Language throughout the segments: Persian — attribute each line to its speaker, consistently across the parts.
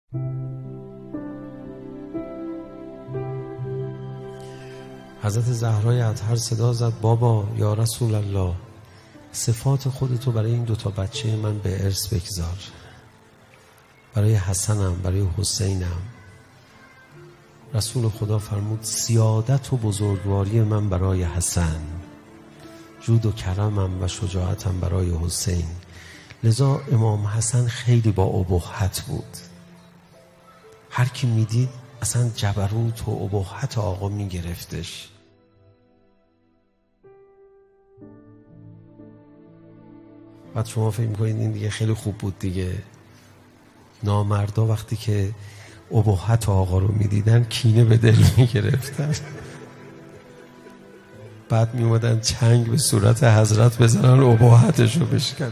Speaker 1: حضرت زهرای اطهر صدا زد بابا یا رسول الله، صفات خودتو برای این دوتا بچه من به ارث بگذار، برای حسنم برای حسینم. رسول خدا فرمود سیادت و بزرگواری من برای حسن، جود و کرمم و شجاعتم برای حسین. لذا امام حسن خیلی با ابهت بود. هر کی میدید اصلا جبروت و ابهت آقا میگرفتش. بعد شما فکر میکنید این دیگه خیلی خوب بود دیگه. نامردا وقتی که ابهت آقا رو میدیدن کینه به دل میگرفتن، بعد میومدن چنگ به صورت حضرت بزنن ابهتش رو بشکنن.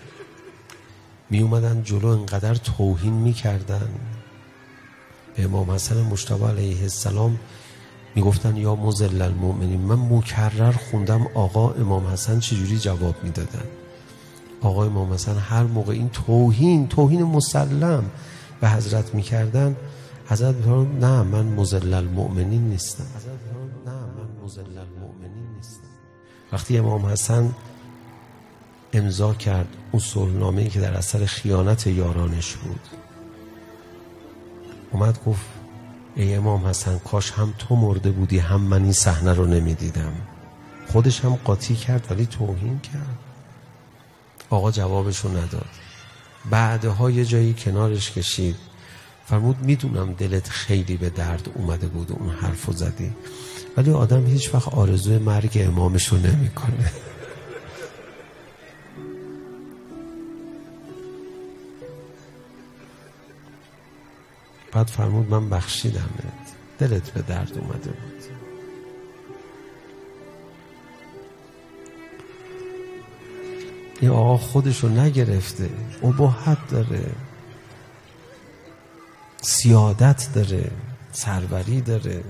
Speaker 1: میومدن جلو انقدر توهین میکردن به امام حسن مجتبی علیه السلام، میگفتن یا مذل المؤمنین. من مکرر خوندم آقا امام حسن چجوری جواب میدادن. آقا امام حسن هر موقع این توهین مسلم به حضرت میکردن، حضرت میفرمود نه من مذل المؤمنین نیستم. وقتی امام حسن امضا کرد اون صلحنامه‌ای که در اثر خیانت یارانش بود، اومد گفت ای امام حسن کاش هم تو مرده بودی هم من این صحنه رو نمیدیدم. خودش هم قاطی کرد ولی توهین کرد. آقا جوابشو نداد. بعدها یه جایی کنارش کشید، فرمود میدونم دلت خیلی به درد اومده بود اون حرفو زدی، ولی آدم هیچ وقت آرزوی مرگ امامشو نمی کنه. بعد فرمود من بخشیدمت، دلت به درد اومده بود. این آقا خودشو نگرفته، ابهت داره، سیادت داره، سروری داره.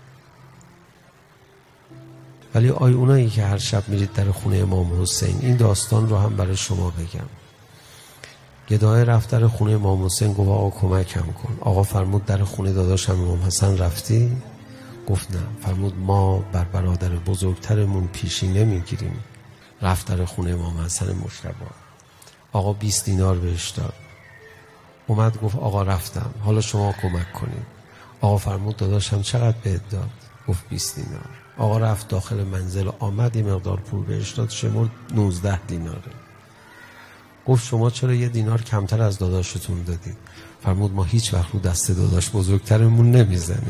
Speaker 1: ولی اونایی که هر شب میرید در خونه امام حسین، این داستان رو هم برای شما بگم. گدای رفت در خونه امام حسین، گفت آقا کمکم کن. آقا فرمود در خونه داداشم امام حسن رفتی؟ گفت نه. فرمود ما بر برادر بزرگترمون پیشی نمیگیریم. رفت در خونه امام حسن مجتبی. آقا 20 دینار بهش داد. اومد گفت آقا رفتم، حالا شما کمک کنید. آقا فرمود داداشم چقدر بهت داد؟ گفت 20 دینار. آقا رفت داخل منزل، آمد یه مقدار پول بهش داد، شمرد 19 دیناره. گفت شما چرا 1 دینار کمتر از داداشتون دادید؟ فرمود ما هیچ وقت رو دست داداش بزرگترمون نمیزنیم.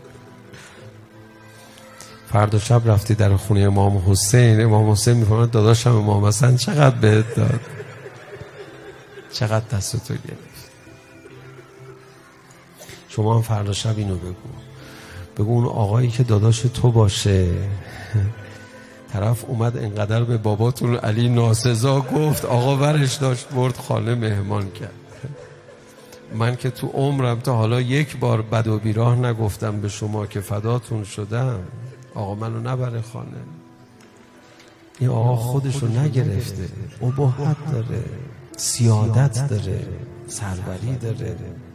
Speaker 1: فردا شب رفتی در خونه امام حسین، امام حسین میفرماد داداشم امام حسن چقدر بهت داد؟ چقدر دستتو گرفت؟ شما هم فردا شب اینو بگو اون آقایی که داداش تو باشه، طرف اومد انقدر به باباتون علی ناسزا گفت، آقا ورش داشت برد خانه مهمان کرد. من که تو عمرم تا حالا 1 بار بد و بیراه نگفتم به شما که فداتون شدم، آقا منو نبره خانه. این آقا خودشو نگرفته، ابهت داره، سیادت داره، سروری داره.